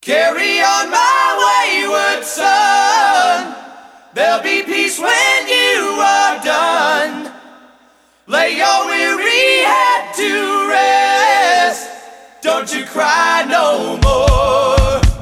Carry on, my wayward son. There'll be peace when you are done. Lay your weary head to rest. Don't you cry no more.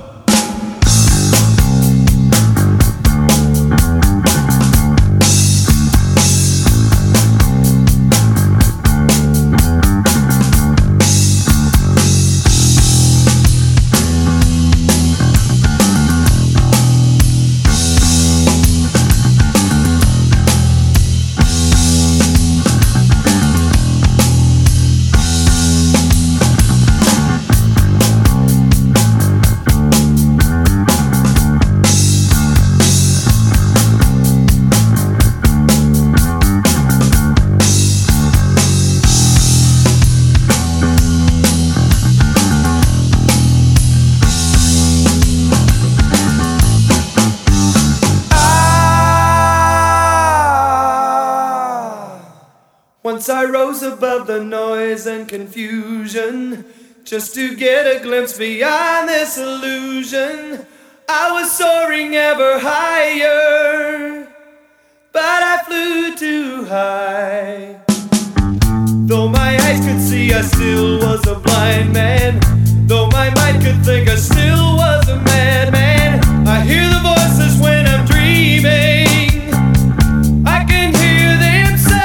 Once I rose above the noise and confusion, just to get a glimpse beyond this illusion. I was soaring ever higher, but I flew too high. Though my eyes could see, I still was a blind man. Though my mind could think, I still was a madman. I hear the voices when I'm dreaming. I can hear them say,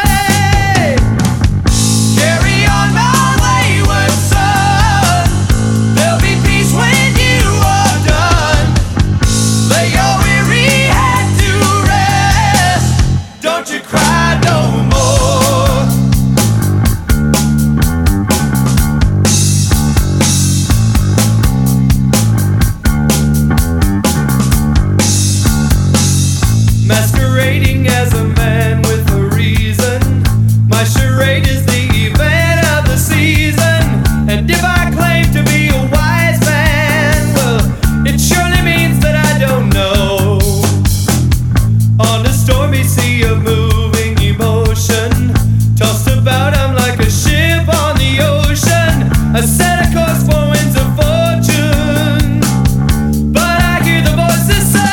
masquerading as a man with a reason. My charade is the event of the season. And if I claim to be a wise man, well, it surely means that I don't know. On a stormy sea of moving emotion, tossed about I'm like a ship on the ocean. I set a course for winds of fortune, but I hear the voices say,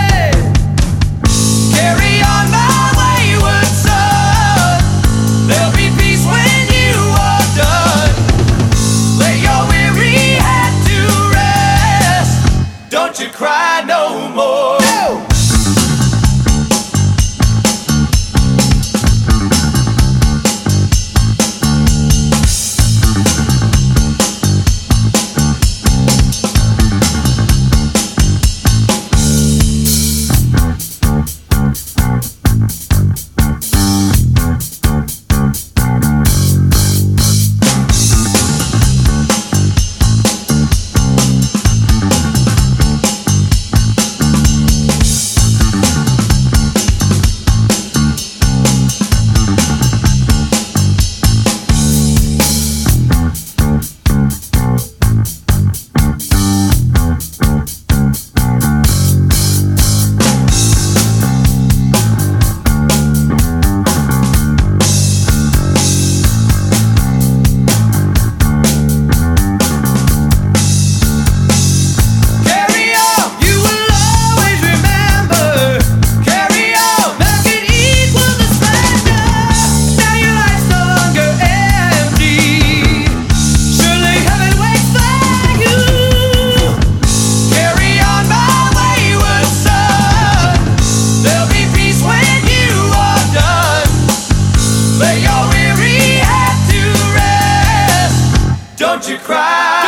don't you cry no more. No! Don't you cry.